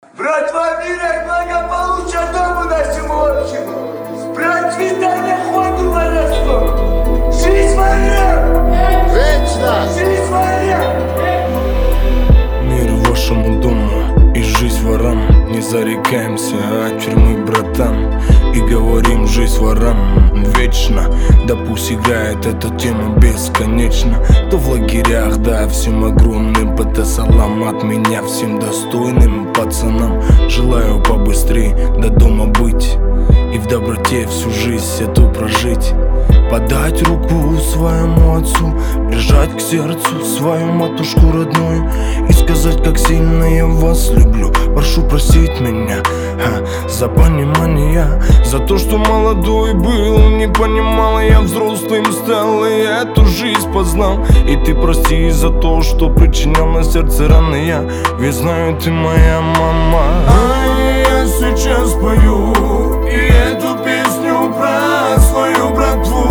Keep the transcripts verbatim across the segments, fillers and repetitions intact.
Братва, мира и благополучия дому нашему общему, процветания ходу воровству, жизнь ворам! Вечно! Жизнь ворам! Мир вашему дому и жизнь ворам. Не зарекаемся от тюрьмы, братан, и говорим жизнь ворам вечно. Да пусть играет эта тема бесконечно. То в лагерях, да, всем огромным ПТ-салам от меня всем достойным пацанам. Желаю побыстрее до дома быть и в доброте всю жизнь эту прожить. Подать руку своему отцу, прижать к сердцу свою матушку родную и сказать, как сильно я вас люблю. Прошу простить меня а, за понимание, за то, что молодой был, не понимал, я взрослым стал и эту жизнь познал. И ты прости за то, что причинял на сердце раны я, ведь знаю, ты моя мама. А я сейчас пою и эту песню про свою братву,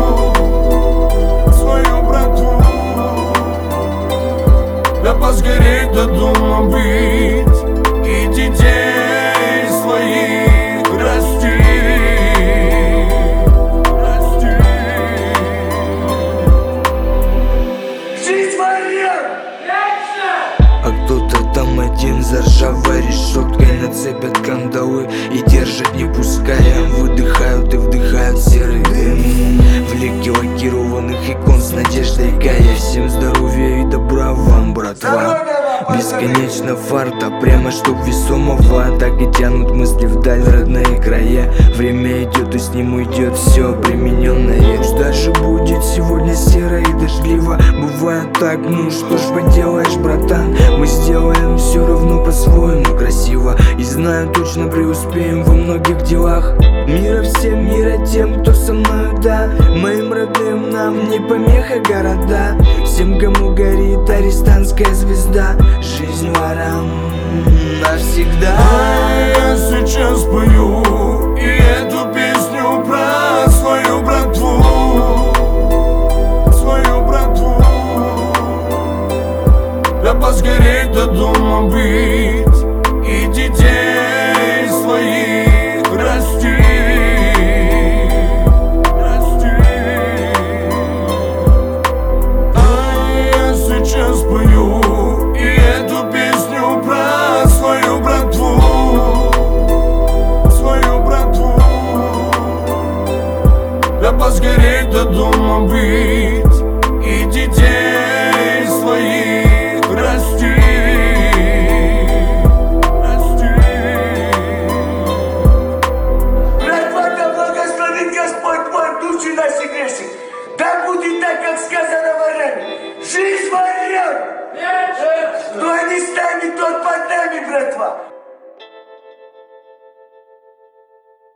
свою братву. Да поскорей до дома быть и детей своих расти, расти. Жизнь ворам! А кто-то там один за ржавой решеткой нацепят кандалы и держат не пуская. Выдыхают и вдыхают серый дым в лике лакированных икон с надеждой гая. Всем здоровья и добра вам, братва. Бесконечно фарта, прямо чтоб весомого. Так и тянут мысли вдаль родные края. Время идет и с ним уйдет все примененное. Пусть даже будет сегодня серо и дождливо, бывает так, ну что ж поделаешь, братан. Мы сделаем все равно по-своему красиво и знаю, точно преуспеем во многих делах. Мира всем, мира тем, кто со мною, да. Моим родным нам не помеха города. Всем, кому горит арестантская звезда. Жизнь ворам навсегда.